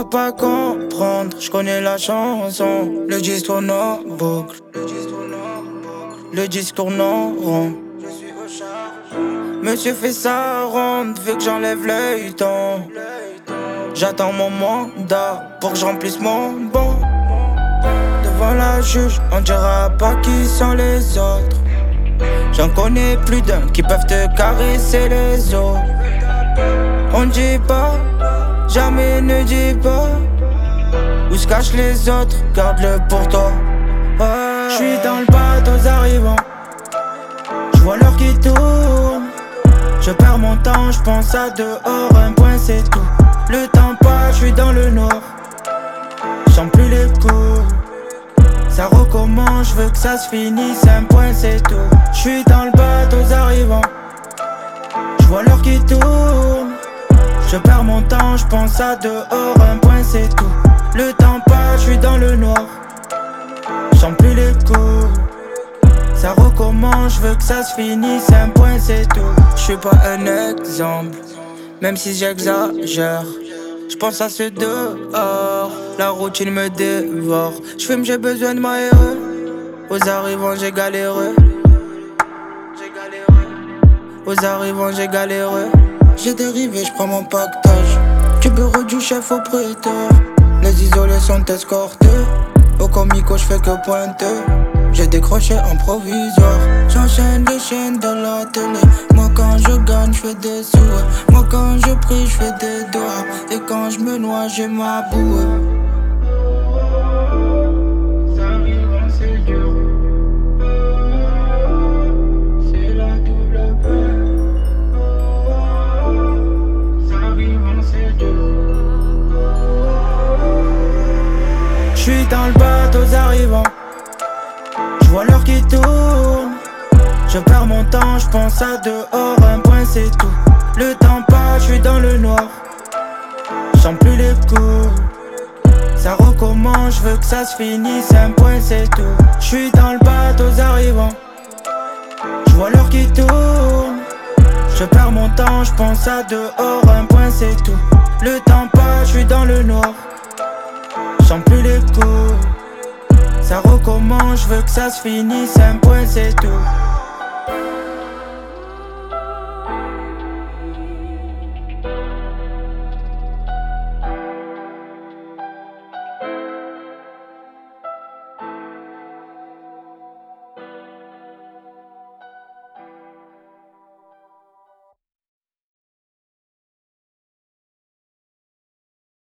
dois pas comprendre, je connais la chanson. Le disque tourne en boucle, le disque tourne en rond. Monsieur fait sa ronde, veut que j'enlève l'œil ton. J'attends mon mandat pour que je remplisse mon banc. Devant la juge, on dira pas qui sont les autres. J'en connais plus d'un qui peuvent te caresser les os. On dit pas, jamais ne dis pas où se cachent les autres, garde-le pour toi. J'suis dans le bateau arrivant, j'vois l'heure qui tourne. Je perds mon temps, j'pense à dehors, un point c'est tout. Le temps passe, j'suis dans le noir, j'sens plus les coups. Ça recommence, j'veux que ça se finisse, un point c'est tout. J'suis dans le bateau arrivant, j'vois l'heure qui tourne. Je perds mon temps, j'pense à dehors, un point c'est tout. Le temps passe, j'suis dans le noir, j'sens plus les coups. Ça recommence, j'veux que ça se finisse, un point c'est tout. J'suis pas un exemple, même si j'exagère. J'pense à ce dehors, la routine me dévore. J'fume, j'ai besoin de m'aérer. Aux arrivants j'ai galéré. Aux arrivants j'ai galéré. J'ai dérivé, j'prends mon pactage du bureau du chef au prêteur. Les isolés sont escortés. Au comico j'fais que pointer. J'ai décroché en provisoire. J'enchaîne les chaînes de la télé. Moi quand je gagne j'fais des sous. Moi quand je prie j'fais des doigts. Et quand je me noie j'ai ma bouée. Ça arrive, c'est dur. C'est la double peine. Ça arrive, c'est dur. J'suis dans le bateau arrivant, j'vois l'heure qui tourne. Je perds mon temps, j'pense à dehors, un point c'est tout. Le temps passe, j'suis dans le noir, j'sens plus les coups. Ça recommence, j'veux que ça se finisse, un point c'est tout. J'suis dans le bateau arrivant, j'vois l'heure qui tourne. Je perds mon temps, j'pense à dehors, un point c'est tout. Le temps passe, j'suis dans le noir, j'sens plus les coups. Ça recommence, j'veux que ça se finisse, un point c'est tout.